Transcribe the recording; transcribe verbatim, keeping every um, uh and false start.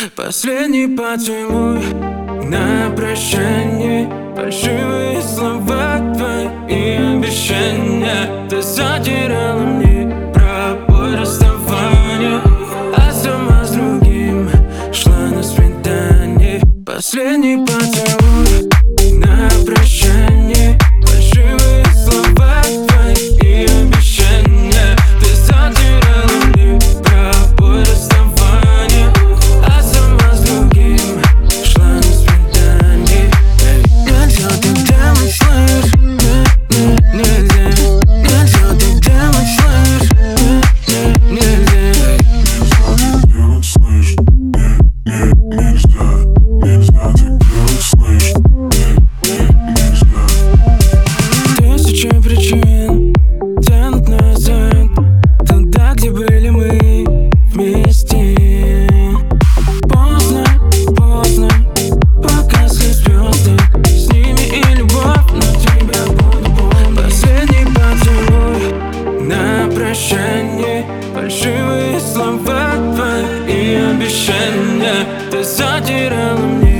Последний поцелуй на прощание, фальшивые слова твои и обещания. Ты затирала мне про бой расставания, а сама с другим шла на свидание. Последний поцелуй на прощание, фальшивые слова твои и обещания. Ты затирала мне про бой расставания, а сама с другим шла на свидание. Эй, нельзя так делать, слышь, не, не, нельзя. Нельзя так делать, слышь, не, не, нельзя. Тысячи причин тянут назад, туда, где были мы вместе. Поздно, поздно, погасли звезды, с ними и любовь, но тебя буду помнить. Последний поцелуй на прощание, фальшивые слова твои и обещания. Ты затирала мне